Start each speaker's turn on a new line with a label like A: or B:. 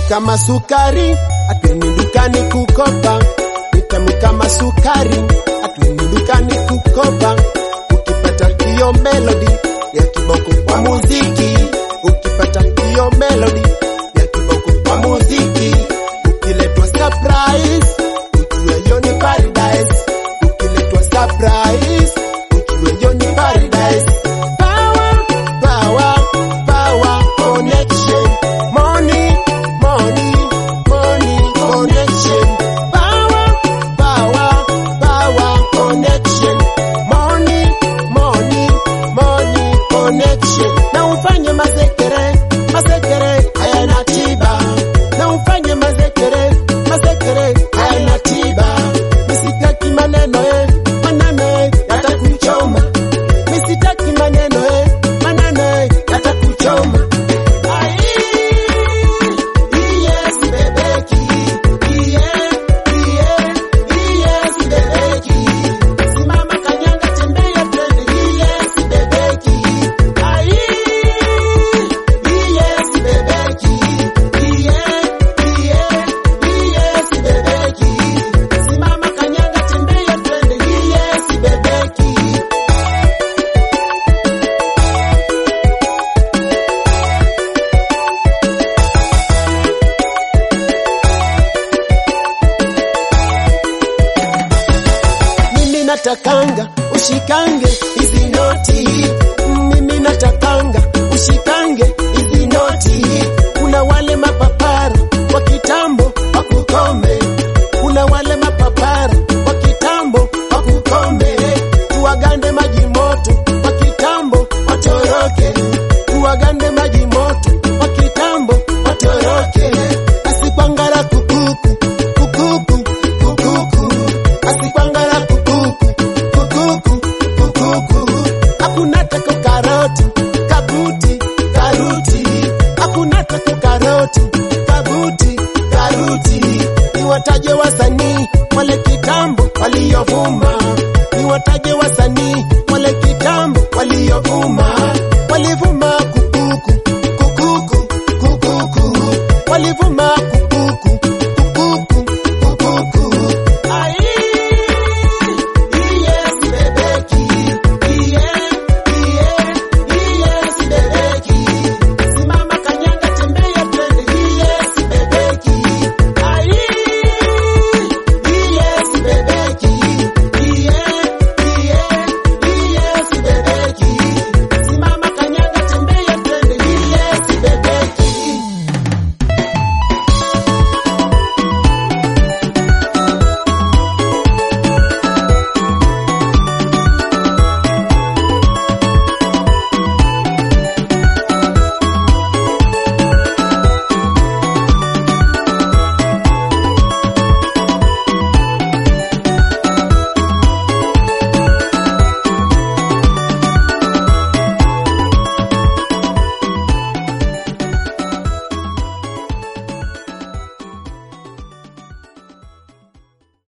A: kama sukari, atweni dukani kukopa. Ni tamu kama sukari, atweni dukani kukopa. Ukipata hiyo melody ya kiboko kwa muziki, ukipata hiyo melody ya kiboko kwa muziki, ukiletwa surprise, ujue hiyo ni paradise. Ukiletwa surprise, ujue hiyo ni paradise. Power, power, power connection. Money, money, money connection. Power, power, power connection. Money, money, money connection. Na ufanye mazekere, mazekere hayana tiba. Na ufanye mazekere, mazekere hayana tiba. Misitaki maneno maneno yatakuchoma. Misitaki maneno maneno yatakuchoma. Natakanga ushikange hizi noti, mimi natakanga ushikange hizi noti. Kuna wale mapapara wa kitambo wakukome, kuna wale mapapara wa kitambo wakukome. Tuwagande maji moto wa kitambo watoroke, tuwagande maji moto wa kitambo watoroke. Asikwangara kukuku, kukuku, kukuku, asikwangara hakuna tako karoti, kabuti, karuti. Hakuna tako karoti, kabuti, karuti. Niwataje wasanii wale kitambo waliovuma, niwataje wasanii